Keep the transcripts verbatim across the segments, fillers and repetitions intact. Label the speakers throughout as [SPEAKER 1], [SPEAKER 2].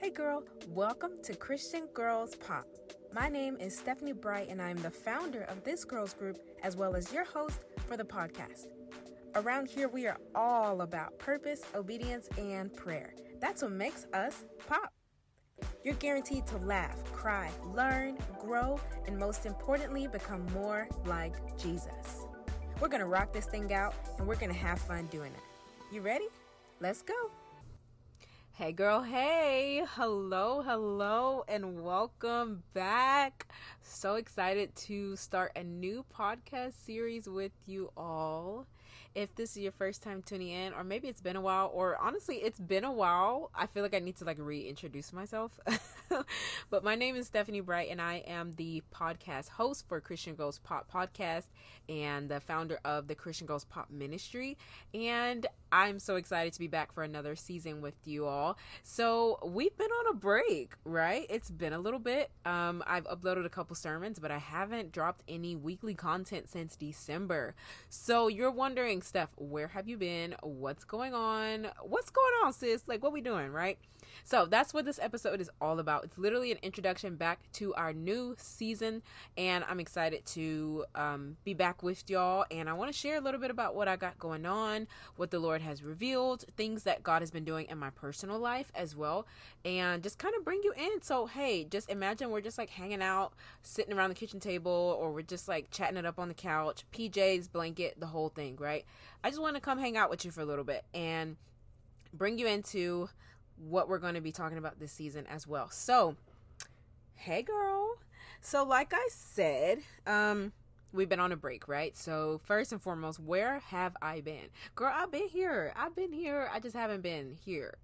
[SPEAKER 1] Hey girl, welcome to Christian Girls Pop. My name is Stephanie Bright and I'm the founder of this girls group as well as your host for the podcast. Around here we are all about purpose, obedience, and prayer. That's what makes us pop. You're guaranteed to laugh, cry, learn, grow, and most importantly, become more like Jesus. We're going to rock this thing out and we're going to have fun doing it. You ready? Let's go. Hey girl, hey, hello, hello, and welcome back. So excited to start a new podcast series with you all. If this is your first time tuning in, or maybe it's been a while, or honestly, it's been a while, I feel like I need to like reintroduce myself. But my name is Stephanie Bright, and I am the podcast host for Christian Girls Pop Podcast and the founder of the Christian Girls Pop Ministry. And I'm so excited to be back for another season with you all. So we've been on a break, right? It's been a little bit. Um, I've uploaded a couple sermons, but I haven't dropped any weekly content since December. So you're wondering, Steph, where have you been? What's going on? What's going on, sis? Like, what we doing, right? So that's what this episode is all about. It's literally an introduction back to our new season, and I'm excited to um, be back with y'all. And I want to share a little bit about what I got going on, what the Lord has revealed, things that God has been doing in my personal life as well, and just kind of bring you in. So, hey, just imagine we're just like hanging out, sitting around the kitchen table, or we're just like chatting it up on the couch, P Js, blanket, the whole thing, right? I just want to come hang out with you for a little bit and bring you into what we're going to be talking about this season as well. So, hey girl. So like I said, um, we've been on a break, right? So first and foremost, where have I been? Girl, I've been here. I've been here. I just haven't been here.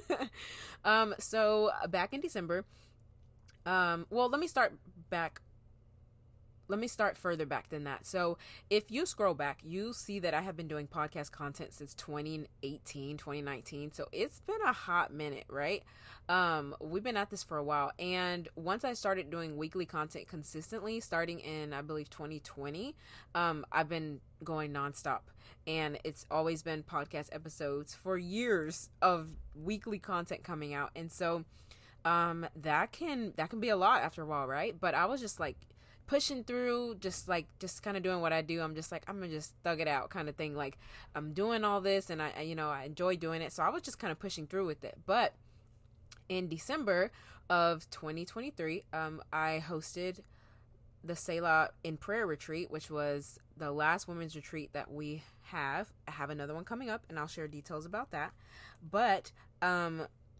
[SPEAKER 1] um, so back in December, um, well, let me start back Let me start further back than that. So if you scroll back, you see that I have been doing podcast content since twenty eighteen, twenty nineteen. So it's been a hot minute, right? Um, we've been at this for a while. And once I started doing weekly content consistently, starting in, I believe, twenty twenty, um, I've been going nonstop. And it's always been podcast episodes for years of weekly content coming out. And so um, that can, that can be a lot after a while, right? But I was just like, pushing through, just like just kind of doing what I do. I'm just like, I'm gonna just thug it out kind of thing. Like, I'm doing all this and I, you know, I enjoy doing it. So I was just kind of pushing through with it. But in December of twenty twenty-three, um, I hosted the Selah in Prayer Retreat, which was the last women's retreat that we have. I have another one coming up and I'll share details about that. But um,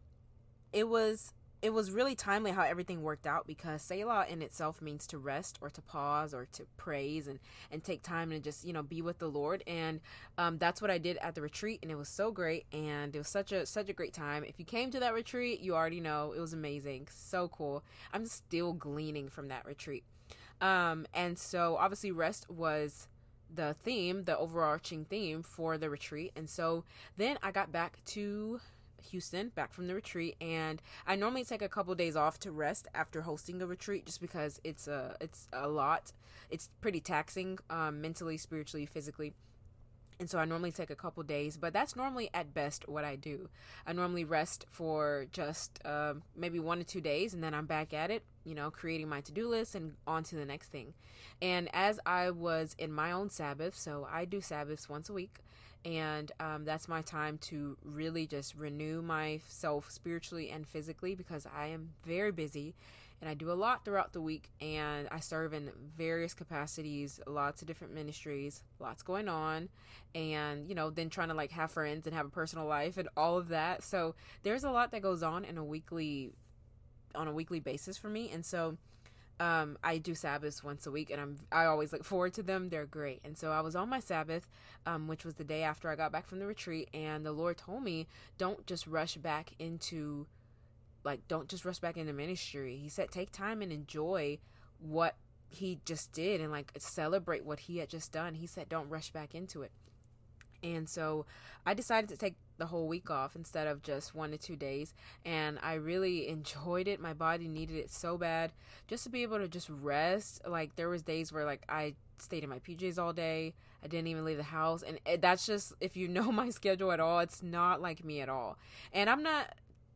[SPEAKER 1] it was It was really timely how everything worked out, because Selah in itself means to rest or to pause or to praise and, and take time and just, you know, be with the Lord. And um, that's what I did at the retreat. And it was so great. And it was such a such a great time. If you came to that retreat, you already know it was amazing. So cool. I'm still gleaning from that retreat. Um, and so obviously rest was the theme, the overarching theme for the retreat. And so then I got back to Houston, back from the retreat, and I normally take a couple days off to rest after hosting a retreat, just because it's a it's a lot. It's pretty taxing, um, mentally, spiritually, physically. And so I normally take a couple days, but that's normally at best what I do. I normally rest for just uh, maybe one to two days, and then I'm back at it, you know, creating my to-do list and on to the next thing. And as I was in my own Sabbath, so I do Sabbaths once a week, and um, that's my time to really just renew myself spiritually and physically, because I am very busy and I do a lot throughout the week, and I serve in various capacities, lots of different ministries, lots going on, and, you know, then trying to like have friends and have a personal life and all of that. So there's a lot that goes on in a weekly, on a weekly basis for me. And so Um, I do Sabbaths once a week, and I'm, I always look forward to them. They're great. And so I was on my Sabbath, um, which was the day after I got back from the retreat, and the Lord told me, don't just rush back into, like, don't just rush back into ministry. He said, take time and enjoy what he just did and, like, celebrate what he had just done. He said, don't rush back into it. And so I decided to take the whole week off instead of just one to two days. And I really enjoyed it. My body needed it so bad, just to be able to just rest. Like, there was days where like I stayed in my P Js all day. I didn't even leave the house. And it, that's just, if you know my schedule at all, it's not like me at all. And I'm not,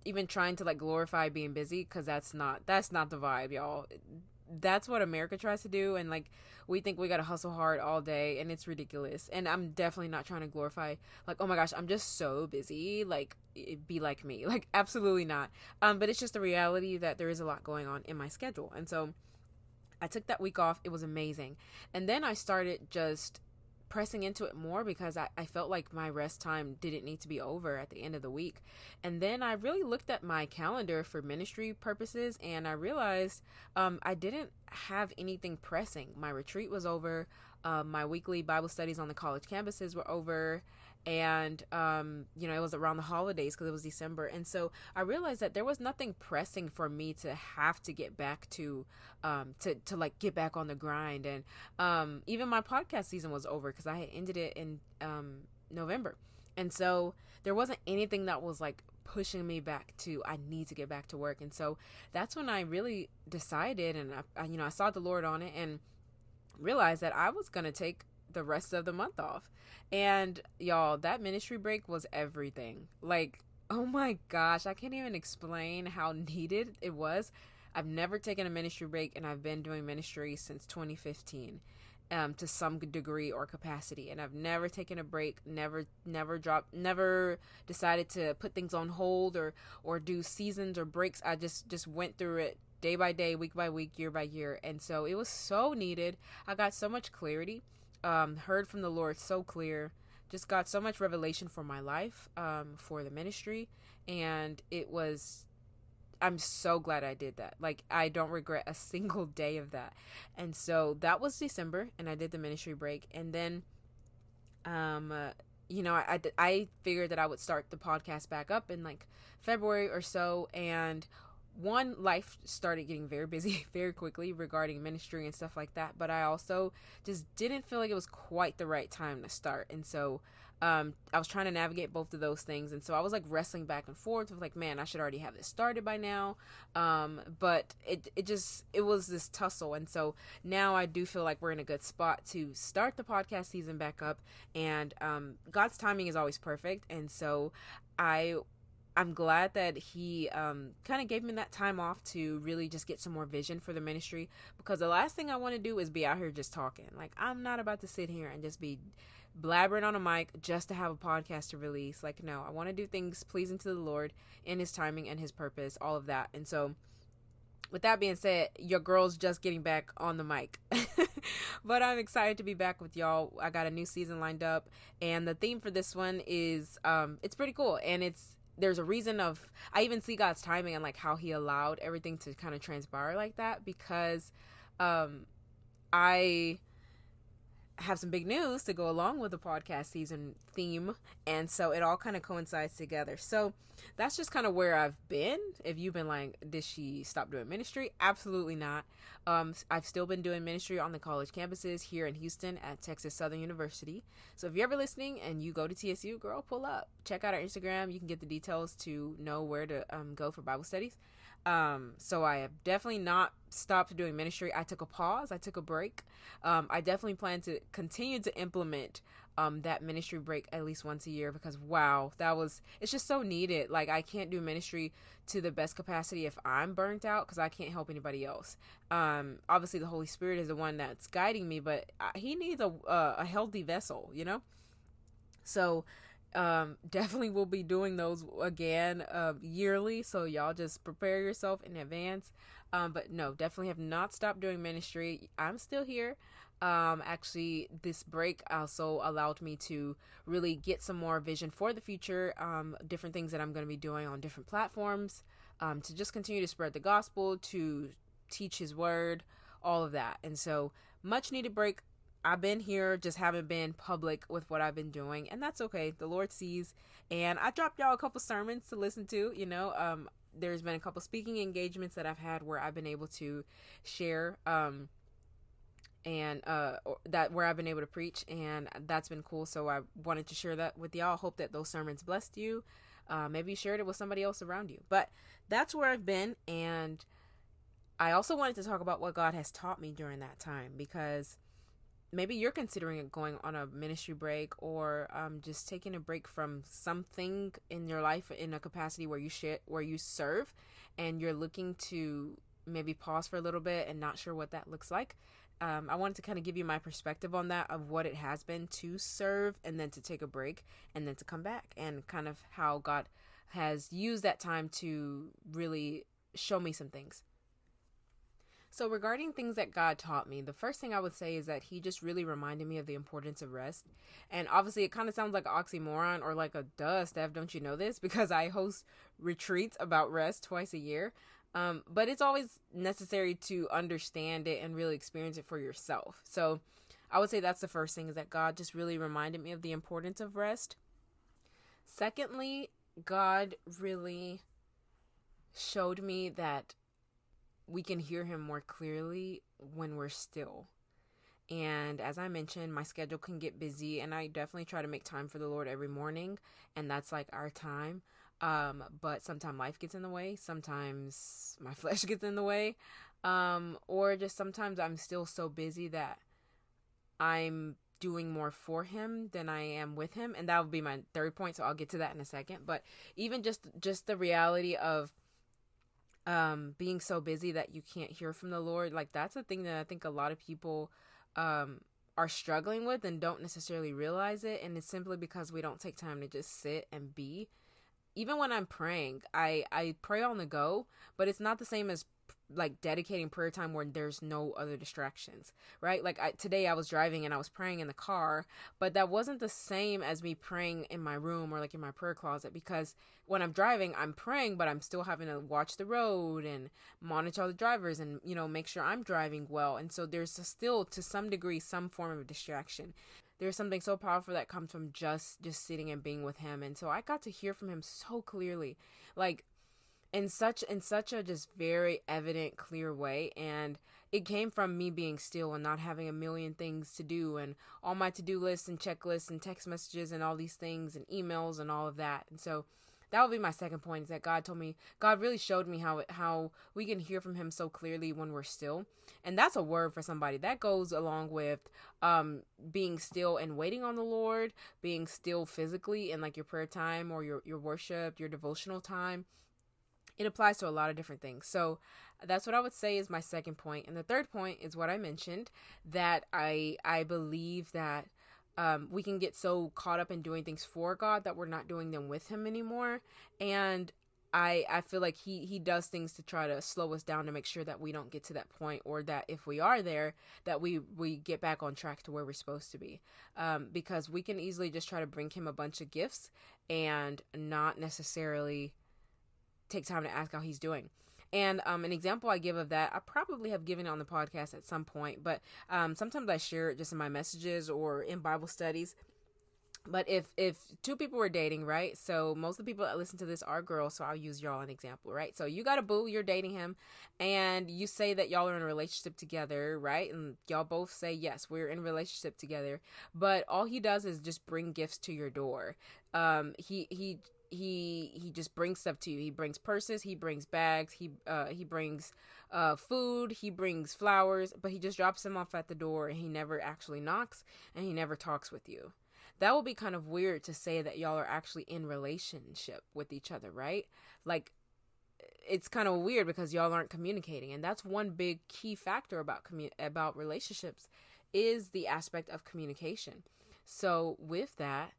[SPEAKER 1] even trying to like glorify being busy, because that's not that's not the vibe, y'all. That's what America tries to do, and like we think we gotta hustle hard all day, and it's ridiculous. And I'm definitely not trying to glorify like, oh my gosh, I'm just so busy, like be like me, like absolutely not. Um but it's just the reality that there is a lot going on in my schedule. And so I took that week off. It was amazing. And then I started just pressing into it more, because I, I felt like my rest time didn't need to be over at the end of the week. And then I really looked at my calendar for ministry purposes, and I realized um, I didn't have anything pressing. My retreat was over. Uh, my weekly Bible studies on the college campuses were over. And, um, you know, it was around the holidays because it was December. And so I realized that there was nothing pressing for me to have to get back to, um, to, to like get back on the grind. And, um, even my podcast season was over because I had ended it in, um, November. And so there wasn't anything that was like pushing me back to, I need to get back to work. And so that's when I really decided, and I, I you know, I saw the Lord on it and realized that I was going to take the rest of the month off. And y'all, that ministry break was everything. Like, oh my gosh, I can't even explain how needed it was. I've never taken a ministry break, and I've been doing ministry since twenty fifteen, um, to some degree or capacity. And I've never taken a break, never, never dropped, never decided to put things on hold or, or do seasons or breaks. I just, just went through it day by day, week by week, year by year. And so it was so needed. I got so much clarity. Um, heard from the Lord so clear, just got so much revelation for my life, um, for the ministry. And it was, I'm so glad I did that. Like, I don't regret a single day of that. And so that was December, and I did the ministry break. And then, um, uh, you know, I, I, I figured that I would start the podcast back up in like February or so. And one, life started getting very busy very quickly regarding ministry and stuff like that. But I also just didn't feel like it was quite the right time to start. And so um, I was trying to navigate both of those things. And so I was like wrestling back and forth with like, man, I should already have this started by now. Um, but it, it just, it was this tussle. And so now I do feel like we're in a good spot to start the podcast season back up. And um, God's timing is always perfect. And so I I'm glad that he um, kind of gave me that time off to really just get some more vision for the ministry, because the last thing I want to do is be out here just talking. Like, I'm not about to sit here and just be blabbering on a mic just to have a podcast to release. Like, no, I want to do things pleasing to the Lord in his timing and his purpose, all of that. And so with that being said, your girl's just getting back on the mic. But I'm excited to be back with y'all. I got a new season lined up, and the theme for this one is, um, it's pretty cool. And it's, there's a reason of, I even see God's timing and like how he allowed everything to kind of transpire like that, because um, I have some big news to go along with the podcast season theme. And so it all kind of coincides together. So that's just kind of where I've been. If you've been like, did she stop doing ministry? Absolutely not. Um, I've still been doing ministry on the college campuses here in Houston at Texas Southern University. So if you're ever listening and you go to T S U, girl, pull up. Check out our Instagram. You can get the details to know where to um, go for Bible studies. Um, so I have definitely not stopped doing ministry. I took a pause. I took a break. Um, I definitely plan to continue to implement um, that ministry break at least once a year, because wow, that was, it's just so needed. Like, I can't do ministry to the best capacity if I'm burnt out, because I can't help anybody else. Um, obviously the Holy Spirit is the one that's guiding me, but I, he needs a, uh, a healthy vessel, you know? So Um, definitely will be doing those again, uh, yearly. So y'all just prepare yourself in advance. Um, but no, definitely have not stopped doing ministry. I'm still here. Um, actually this break also allowed me to really get some more vision for the future. Um, different things that I'm going to be doing on different platforms, um, to just continue to spread the gospel, to teach his word, all of that. And so much needed break. I've been here, just haven't been public with what I've been doing, and that's okay. The Lord sees. And I dropped y'all a couple sermons to listen to, you know. Um, there's been a couple speaking engagements that I've had where I've been able to share, um, and uh, that where I've been able to preach, and that's been cool. So I wanted to share that with y'all. Hope that those sermons blessed you. Uh, maybe you shared it with somebody else around you. But that's where I've been, and I also wanted to talk about what God has taught me during that time, because maybe you're considering going on a ministry break, or um, just taking a break from something in your life in a capacity where you share, where you serve, and you're looking to maybe pause for a little bit and not sure what that looks like. Um, I wanted to kind of give you my perspective on that, of what it has been to serve and then to take a break and then to come back, and kind of how God has used that time to really show me some things. So regarding things that God taught me, the first thing I would say is that he just really reminded me of the importance of rest. And obviously it kind of sounds like an oxymoron, or like a duh, Steph, don't you know this? Because I host retreats about rest twice a year. Um, but it's always necessary to understand it and really experience it for yourself. So I would say that's the first thing, is that God just really reminded me of the importance of rest. Secondly, God really showed me that we can hear him more clearly when we're still. And as I mentioned, my schedule can get busy, and I definitely try to make time for the Lord every morning, and that's like our time. Um, but sometimes life gets in the way. Sometimes my flesh gets in the way. Um, or just sometimes I'm still so busy that I'm doing more for him than I am with him. And that would be my third point. So I'll get to that in a second. But even just, just the reality of, um, being so busy that you can't hear from the Lord, like that's a thing that I think a lot of people, um, are struggling with and don't necessarily realize it. And it's simply because we don't take time to just sit and be. Even when I'm praying, I, I pray on the go, but it's not the same as like dedicating prayer time where there's no other distractions, right? Like I, today I was driving and I was praying in the car, but that wasn't the same as me praying in my room or like in my prayer closet, because when I'm driving, I'm praying, but I'm still having to watch the road and monitor the drivers and, you know, make sure I'm driving well. And so there's still to some degree, some form of distraction. There's something so powerful that comes from just, just sitting and being with him. And so I got to hear from him so clearly, like in such, in such a just very evident, clear way. And it came from me being still and not having a million things to do and all my to-do lists and checklists and text messages and all these things and emails and all of that. And so that would be my second point, is that God told me, God really showed me how it, how we can hear from him so clearly when we're still. And that's a word for somebody. That goes along with um, being still and waiting on the Lord, being still physically in like your prayer time or your, your worship, your devotional time. It applies to a lot of different things. So that's what I would say is my second point. And the third point is what I mentioned, that I I believe that Um, we can get so caught up in doing things for God that we're not doing them with him anymore. And I I feel like he, he does things to try to slow us down to make sure that we don't get to that point, or that if we are there, that we, we get back on track to where we're supposed to be. Um, because we can easily just try to bring him a bunch of gifts and not necessarily take time to ask how he's doing. And um, an example I give of that, I probably have given it on the podcast at some point, but um, sometimes I share it just in my messages or in Bible studies. But if, if two people were dating, right? So most of the people that listen to this are girls, so I'll use y'all an example, right? So you got a boo, you're dating him, and you say that y'all are in a relationship together, right? And y'all both say, yes, we're in a relationship together. But all he does is just bring gifts to your door. Um, he, he, he he just brings stuff to you. He brings purses, he brings bags, he uh he brings uh food, he brings flowers, but he just drops them off at the door, and he never actually knocks, and he never talks with you. That would be kind of weird to say that y'all are actually in relationship with each other, right? Like, it's kind of weird because y'all aren't communicating. And that's one big key factor about commu- about relationships, is the aspect of communication. So with that,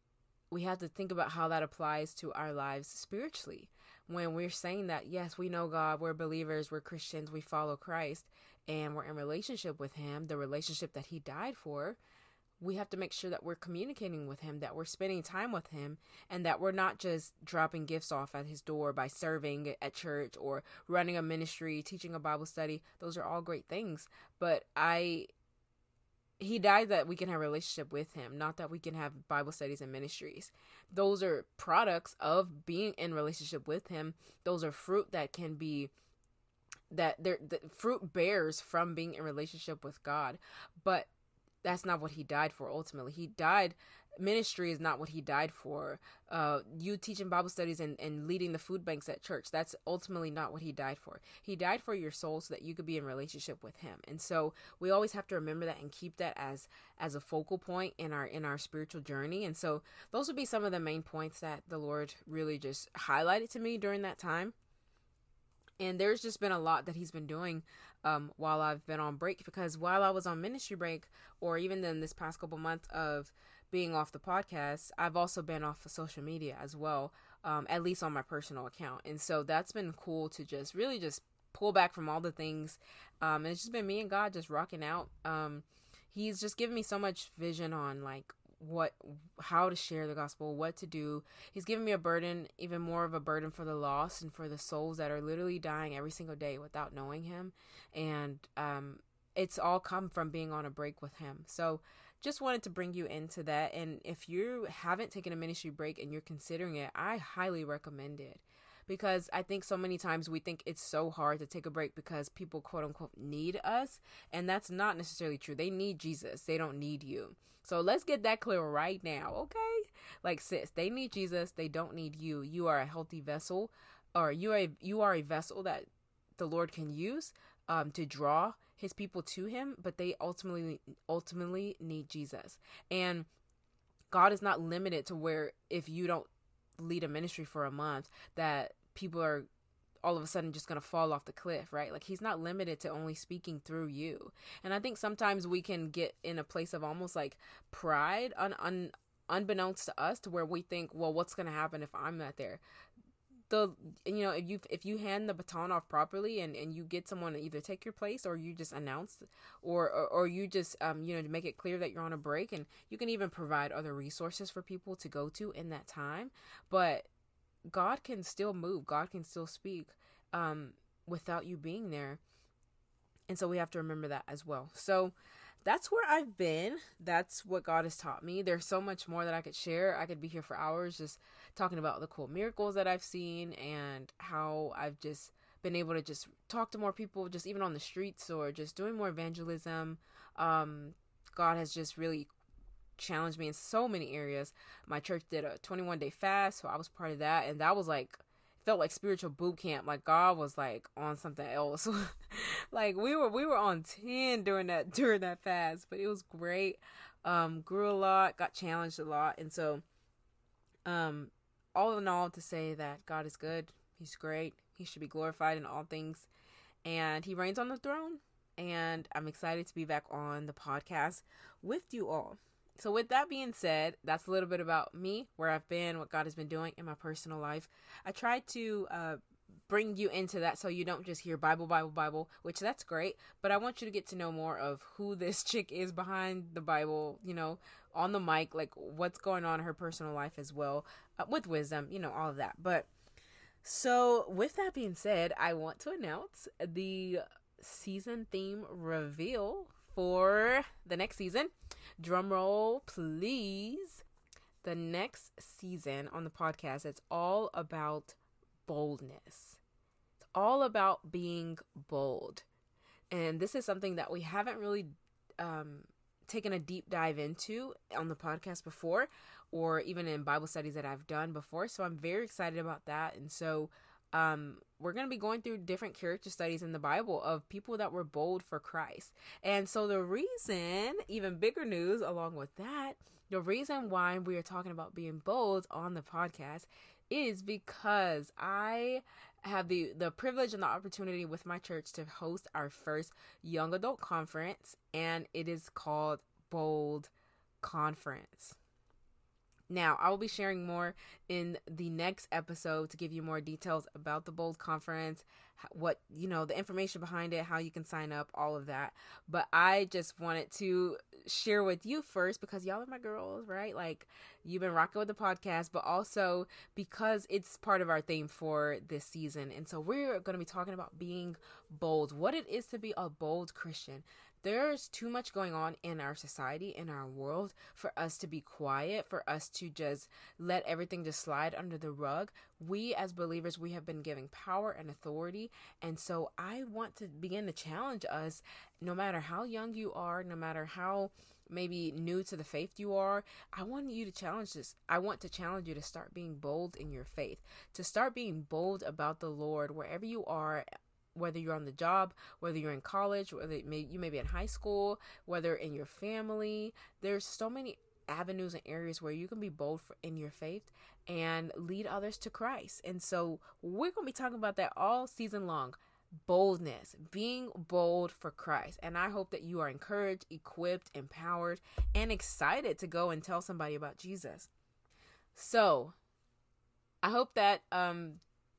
[SPEAKER 1] we have to think about how that applies to our lives spiritually. When we're saying that, yes, we know God, we're believers, we're Christians, we follow Christ, and we're in relationship with him, the relationship that he died for, we have to make sure that we're communicating with him, that we're spending time with him, and that we're not just dropping gifts off at his door by serving at church or running a ministry, teaching a Bible study. Those are all great things. But I... He died that we can have a relationship with him, not that we can have Bible studies and ministries. Those are products of being in relationship with him. Those are fruit that can be, that there, the fruit bears from being in relationship with God. But that's not what he died for ultimately. He died ministry is not what he died for. Uh, you teaching Bible studies and, and leading the food banks at church, that's ultimately not what he died for. He died for your soul so that you could be in relationship with him. And so we always have to remember that and keep that as as a focal point in our in our spiritual journey. And so those would be some of the main points that the Lord really just highlighted to me during that time. And there's just been a lot that he's been doing um, while I've been on break, because while I was on ministry break, or even in this past couple months of being off the podcast, I've also been off of social media as well, um, at least on my personal account. And so that's been cool to just really just pull back from all the things. Um, and it's just been me and God just rocking out. Um, he's just given me so much vision on like what, how to share the gospel, what to do. He's given me a burden, even more of a burden for the lost and for the souls that are literally dying every single day without knowing him. And, um, it's all come from being on a break with him. So just wanted to bring you into that. And if you haven't taken a ministry break and you're considering it, I highly recommend it, because I think so many times we think it's so hard to take a break because people quote unquote need us. And that's not necessarily true. They need Jesus. They don't need you. So let's get that clear right now. Okay. Like, sis, they need Jesus. They don't need you. You are a healthy vessel, or you are, a, you are a vessel that the Lord can use um, to draw his people to him, but they ultimately, ultimately need Jesus. And God is not limited to where if you don't lead a ministry for a month, that people are all of a sudden just going to fall off the cliff, right? Like, he's not limited to only speaking through you. And I think sometimes we can get in a place of almost like pride, un, un, unbeknownst to us, to where we think, well, what's going to happen if I'm not there? The, you know, if you, if you hand the baton off properly and, and you get someone to either take your place, or you just announce, or, or, or you just, um, you know, to make it clear that you're on a break, and you can even provide other resources for people to go to in that time. But God can still move. God can still speak, um, without you being there. And so we have to remember that as well. So that's where I've been. That's what God has taught me. There's so much more that I could share. I could be here for hours just talking about the cool miracles that I've seen, and how I've just been able to just talk to more people, just even on the streets, or just doing more evangelism. Um, God has just really challenged me in so many areas. My church did a twenty-one day fast, so I was part of that. And that was like, felt like spiritual boot camp. Like, God was like on something else. Like we were, we were on ten during that, during that fast, but it was great. Um, grew a lot, got challenged a lot. And so, um, all in all, to say that God is good. He's great. He should be glorified in all things, and he reigns on the throne. And I'm excited to be back on the podcast with you all. So with that being said, that's a little bit about me, where I've been, what God has been doing in my personal life. I tried to uh, bring you into that so you don't just hear Bible, Bible, Bible, which that's great. But I want you to get to know more of who this chick is behind the Bible, you know, on the mic, like what's going on in her personal life as well, uh, with wisdom, you know, all of that. But so with that being said, I want to announce the season theme reveal for the next season. Drum roll, please. The next season on the podcast, it's all about boldness. It's all about being bold. And this is something that we haven't really um, taken a deep dive into on the podcast before, or even in Bible studies that I've done before. So I'm very excited about that. And so Um, we're going to be going through different character studies in the Bible of people that were bold for Christ. And so the reason, even bigger news along with that, the reason why we are talking about being bold on the podcast is because I have the, the privilege and the opportunity with my church to host our first young adult conference, and it is called Bold Conference. Now, I will be sharing more in the next episode to give you more details about the Bold Conference, what, you know, the information behind it, how you can sign up, all of that. But I just wanted to share with you first, because y'all are my girls, right? Like, you've been rocking with the podcast, but also because it's part of our theme for this season. And so we're going to be talking about being bold, what it is to be a bold Christian. There's too much going on in our society, in our world, for us to be quiet, for us to just let everything just slide under the rug. We as believers, we have been given power and authority. And so I want to begin to challenge us, no matter how young you are, no matter how maybe new to the faith you are, I want you to challenge this. I want to challenge you to start being bold in your faith, to start being bold about the Lord wherever you are, whether you're on the job, whether you're in college, whether it may, you may be in high school, whether in your family. There's so many avenues and areas where you can be bold for, in your faith and lead others to Christ. And so we're going to be talking about that all season long. Boldness, being bold for Christ. And I hope that you are encouraged, equipped, empowered, and excited to go and tell somebody about Jesus. So I hope that um,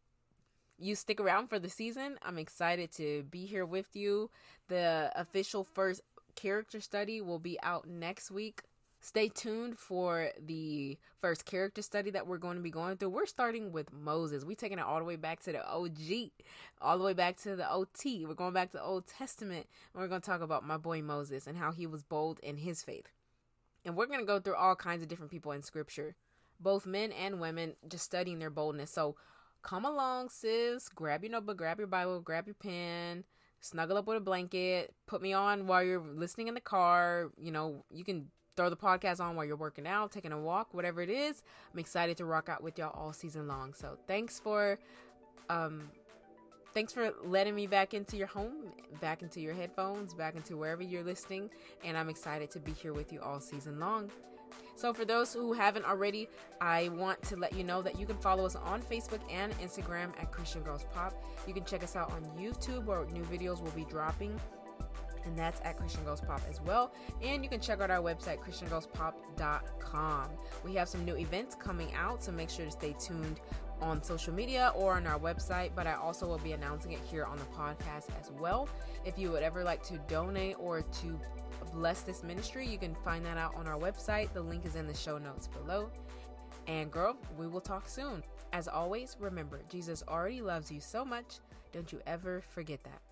[SPEAKER 1] you stick around for the season. I'm excited to be here with you. The official first character study will be out next week. Stay tuned for the first character study that we're going to be going through. We're starting with Moses. We're taking it all the way back to the O G, all the way back to the O T. We're going back to the Old Testament, and we're going to talk about my boy Moses and how he was bold in his faith. And we're going to go through all kinds of different people in Scripture, both men and women, just studying their boldness. So come along, sis. Grab your notebook, grab your Bible, grab your pen, snuggle up with a blanket, put me on while you're listening in the car. You know, you can throw the podcast on while you're working out, taking a walk, whatever it is. I'm excited to rock out with y'all all season long. So thanks for, um, thanks for letting me back into your home, back into your headphones, back into wherever you're listening. And I'm excited to be here with you all season long. So for those who haven't already, I want to let you know that you can follow us on Facebook and Instagram at Christian Girls Pop. You can check us out on YouTube, where new videos will be dropping, and that's at Christian Girls Pop as well. And you can check out our website, christian girls pop dot com. We have some new events coming out, so make sure to stay tuned on social media or on our website, but I also will be announcing it here on the podcast as well. If you would ever like to donate or to bless this ministry, you can find that out on our website. The link is in the show notes below. And girl, we will talk soon. As always, remember, Jesus already loves you so much. Don't you ever forget that.